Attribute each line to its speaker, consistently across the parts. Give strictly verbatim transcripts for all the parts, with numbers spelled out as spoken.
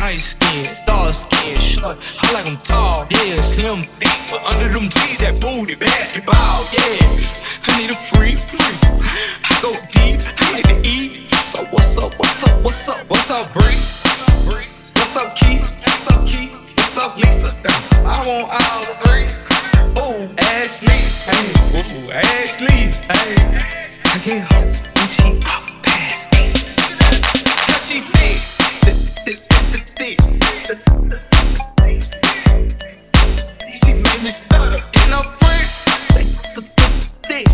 Speaker 1: light skin, dark skin, short. I like them tall, yeah, slim, deep. But under them G's, that booty, basketball, yeah. I need a free, free. I go deep, I like to eat. So what's up, what's up, what's up, what's up, Bree? What's up, Keith? What's up, Keith? What's up, Lisa? I want all three. Ooh, Ashley, hey, ooh, Ashley, hey. I get home and she up past me. Cause she thick, thick, thick, thick, thick. She made me stutter in her friends. Thick,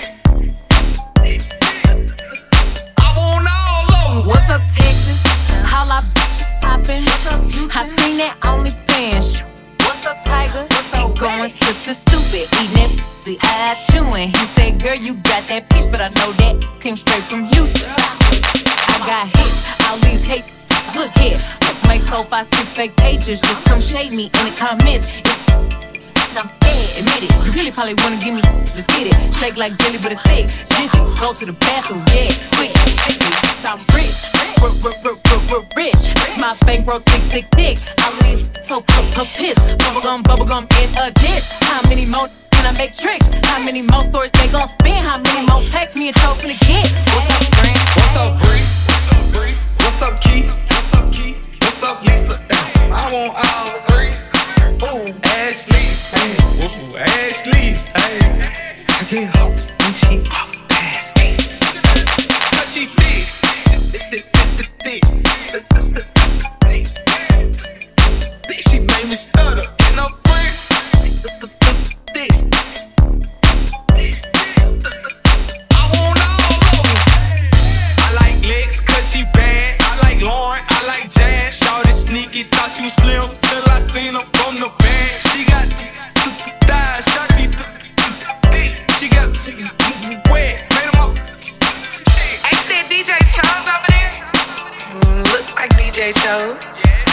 Speaker 1: I want all of them.
Speaker 2: What's up, Texas? How I bitches poppin'? I seen that OnlyFans. What's up, Tiger? Ain't going sister stupid, eating that pussy, eye chewing. He said, girl, you got that peach, but I know that came straight from Houston. I got hits, all these hate. Look here, make four, five, six fake pages. Just come shade me in the comments. I'm scared, admit it. You really probably wanna give me, let's get it. Shake like jelly, but it's thick. Jiffy, go to the bathroom, yeah. Quick, I'm rich, rich. My bankroll thick, thick, thick. All of these so piss. Bubblegum, bubblegum in a dish. How many more can I make tricks? How many more stories they gon' spin? How many more texts me and Cho's finna get? What's up, Brent?
Speaker 1: What's up, Bree? What's up, Keith? What's up, Keith? What's up, Lisa? I want all three. Ooh, Ashley, hey, ooh, Ashley, hey. I get home and she up past me. Cause she thick, thick, thick, thick, thick. She made me stutter in her friends. Thick. I want all of them. I like Lex cause she bad. I like Lauren, I like Jazz. Shorty sneaky, thought she was slim till I seen her from the back. She got thighs, shorty thick. She got wet, made them up.
Speaker 3: Ain't that D J Chose over there? Mm, looks like D J Chose.